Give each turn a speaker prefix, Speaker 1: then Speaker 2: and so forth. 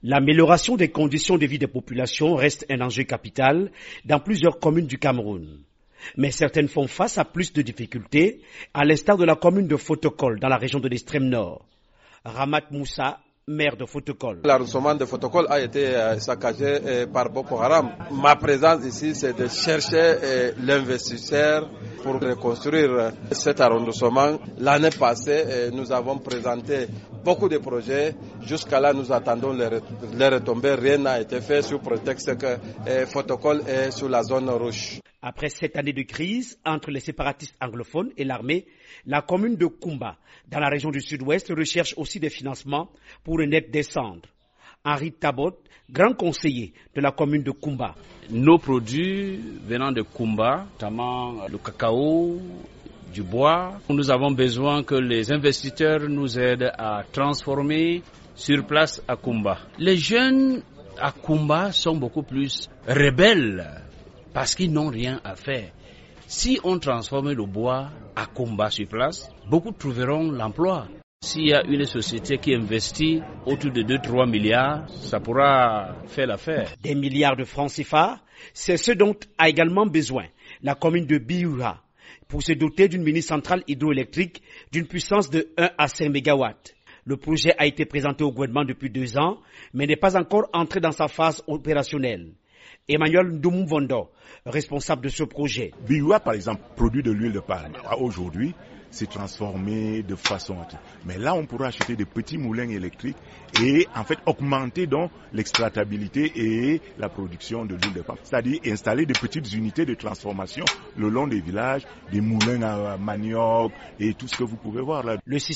Speaker 1: L'amélioration des conditions de vie des populations reste un enjeu capital dans plusieurs communes du Cameroun. Mais certaines font face à plus de difficultés, à l'instar de la commune de Fotokol dans la région de l'extrême nord. Ramat Moussa, maire de Fotokol.
Speaker 2: L'arrondissement de Fotokol a été saccagé par Boko Haram. Ma présence ici, c'est de chercher l'investisseur pour reconstruire cet arrondissement. L'année passée, nous avons présenté beaucoup de projets. Jusqu'à là, nous attendons les retombées. Rien n'a été fait sous prétexte que Fotokol est sous la zone rouge.
Speaker 1: Après 7 années de crise entre les séparatistes anglophones et l'armée, la commune de Koumba, dans la région du sud-ouest, recherche aussi des financements pour une aide des cendres. Henri Tabot, grand conseiller de la commune de Koumba.
Speaker 3: Nos produits venant de Koumba, notamment le cacao, du bois, nous avons besoin que les investisseurs nous aident à transformer sur place à Koumba. Les jeunes à Koumba sont beaucoup plus rebelles parce qu'ils n'ont rien à faire. Si on transforme le bois à Koumba sur place, beaucoup trouveront l'emploi. S'il y a une société qui investit autour de 2-3 milliards, ça pourra faire l'affaire.
Speaker 1: Des milliards de francs CFA, c'est ce dont a également besoin la commune de Biura pour se doter d'une mini-centrale hydroélectrique d'une puissance de 1 à 5 MW. Le projet a été présenté au gouvernement depuis 2 ans, mais n'est pas encore entré dans sa phase opérationnelle. Emmanuel Ndoumvondo, responsable de ce projet.
Speaker 4: Biura, par exemple, produit de l'huile de palme. Aujourd'hui, c'est transformé de façon... Mais là, on pourra acheter des petits moulins électriques et en fait augmenter donc l'exploitabilité et la production de l'huile de palme. C'est-à-dire installer des petites unités de transformation le long des villages, des moulins à manioc et tout ce que vous pouvez voir là.